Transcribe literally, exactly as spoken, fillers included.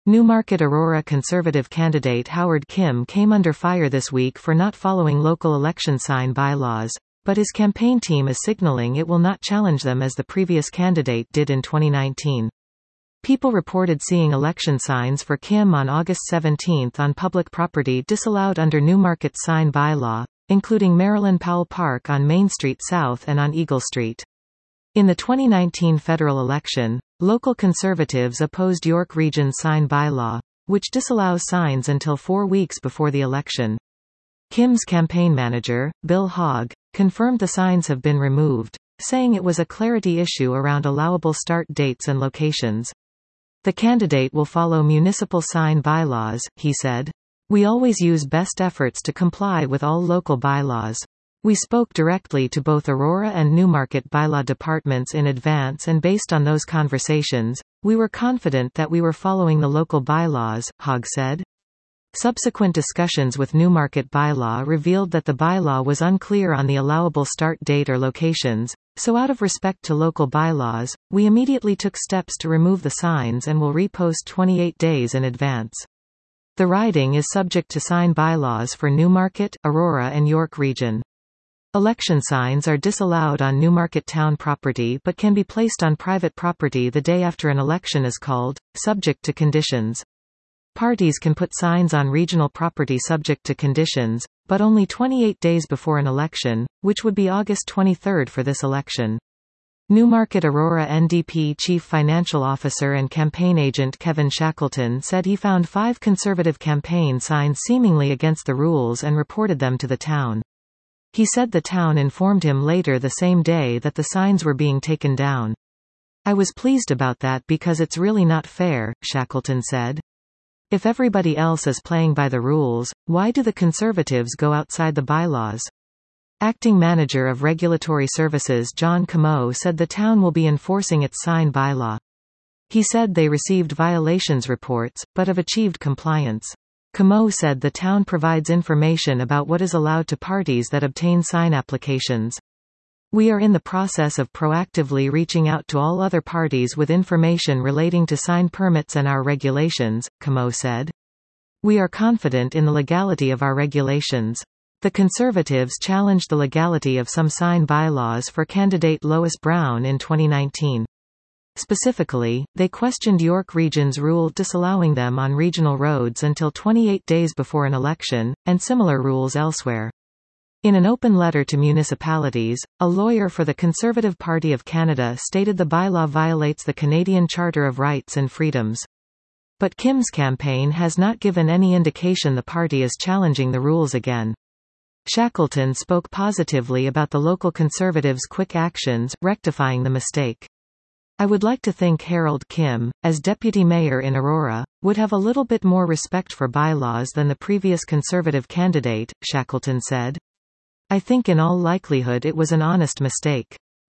Newmarket Aurora Conservative candidate Howard Kim came under fire this week for not following local election sign bylaws, but his campaign team is signaling it will not challenge them as the previous candidate did in twenty nineteen. People reported seeing election signs for Kim on August seventeenth on public property disallowed under Newmarket's sign bylaw, including Marilyn Powell Park on Main Street South and on Eagle Street. In the twenty nineteen federal election, local conservatives opposed York Region's sign bylaw, which disallows signs until four weeks before the election. Kim's campaign manager, Bill Hogg, confirmed the signs have been removed, saying it was a clarity issue around allowable start dates and locations. The candidate will follow municipal sign bylaws, he said. We always use best efforts to comply with all local bylaws. We spoke directly to both Aurora and Newmarket bylaw departments in advance, and based on those conversations, we were confident that we were following the local bylaws, Hogg said. Subsequent discussions with Newmarket bylaw revealed that the bylaw was unclear on the allowable start date or locations, so out of respect to local bylaws, we immediately took steps to remove the signs and will repost twenty-eight days in advance. The riding is subject to sign bylaws for Newmarket, Aurora and York Region. Election signs are disallowed on Newmarket town property but can be placed on private property the day after an election is called, subject to conditions. Parties can put signs on regional property subject to conditions, but only twenty-eight days before an election, which would be August twenty-third for this election. Newmarket Aurora N D P Chief Financial Officer and campaign agent Kevin Shackleton said he found five conservative campaign signs seemingly against the rules and reported them to the town. He said the town informed him later the same day that the signs were being taken down. I was pleased about that because it's really not fair, Shackleton said. If everybody else is playing by the rules, why do the Conservatives go outside the bylaws? Acting Manager of Regulatory Services John Comeau said the town will be enforcing its sign bylaw. He said they received violations reports, but have achieved compliance. Comeau said the town provides information about what is allowed to parties that obtain sign applications. We are in the process of proactively reaching out to all other parties with information relating to sign permits and our regulations, Comeau said. We are confident in the legality of our regulations. The Conservatives challenged the legality of some sign bylaws for candidate Lois Brown in twenty nineteen. Specifically, they questioned York Region's rule disallowing them on regional roads until twenty-eight days before an election, and similar rules elsewhere. In an open letter to municipalities, a lawyer for the Conservative Party of Canada stated the bylaw violates the Canadian Charter of Rights and Freedoms. But Kim's campaign has not given any indication the party is challenging the rules again. Shackleton spoke positively about the local Conservatives' quick actions, rectifying the mistake. I would like to think Harold Kim, as deputy mayor in Aurora, would have a little bit more respect for bylaws than the previous Conservative candidate, Shackleton said. I think in all likelihood it was an honest mistake.